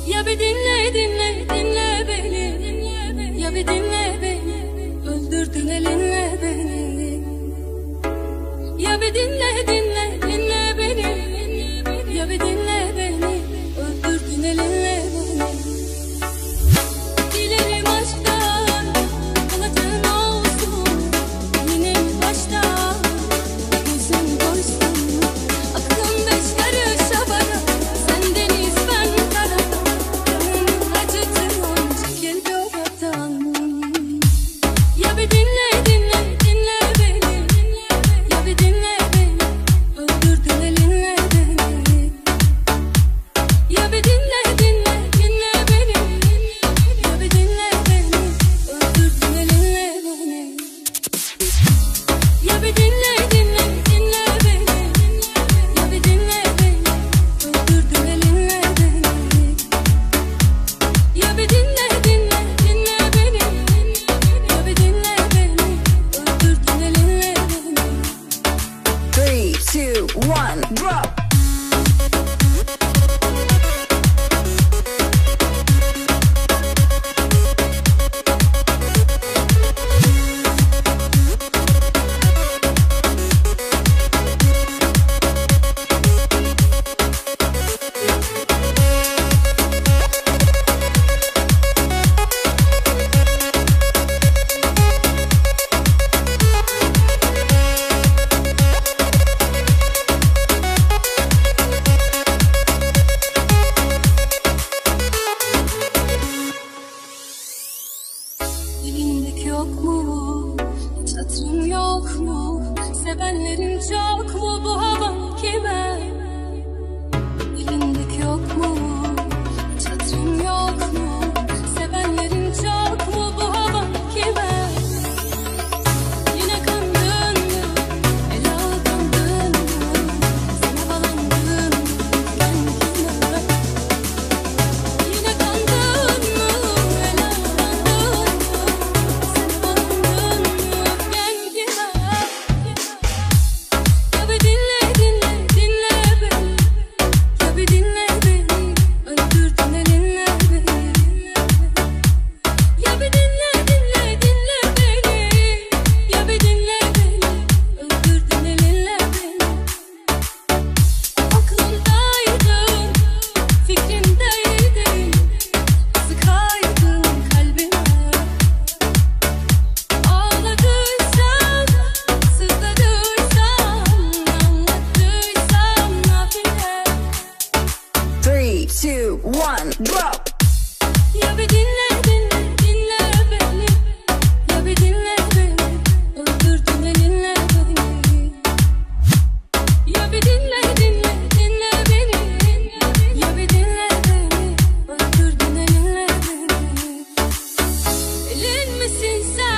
Ya bir dinle dinle dinle beni. Ya bir dinle beni. Öldürdün elinle beni. Ya bir dinle dinle dinle beni. Ya bir dinle beni. Öldürdün elinle beni. Dilerim aşktan kalıcın olsun. Yine baştan gözüm doysun. Aklım beş karış havada. Sen deniz ben kara. Canım acıtıyor. Çekil göbekten. Ya bir dinle dinle dinle beni. Ya bir dinle beni. Öldürdün elinle beni. Ya bir dinle dinle dinle beni. Ya bir dinle beni. Öldürdün elinle beni. Ya bir dinle dinle dinle beni. Ya bir dinle beni. Öldürdün elinle beni. Ya bir dinle dinle dinle beni. Ya bir dinle beni. Öldürdün elinle beni. 3, 2, 1, drop. Elindeki yok mu? Hiç hatırın yok mu? Sevenlerin çok mu? Bu hava kime? Elindeki yok mu? Hiç hatırın yok mu? Sevenlerin çok mu? Bu hava kime? Yine kandın mı? El aldandın mı? Sana bağlandın mı? Kendine. Yine kandın mı? El aldandın mı? Sana bağlandın mı? Kendine. Ya bir dinle dinle dinle beni. Ya bir dinle beni. Öldürdün elinle beni. Ya bir dinle dinle dinle beni. Ya bir dinle beni. Öldürdün elinle beni. Aklımdaydın, fikrimdeydin. Sıkaydın kalbime. Ağladıysam, sızladıysam, anlattıysam nafile. 3, 2, 1, drop. Ya bir dinle dinle dinle beni. Ya bir dinle beni. Öldürdün elinle beni. Ya bir dinle dinle dinle beni. Ya bir dinle beni. Öldürdün elinle beni. Elin misin sen?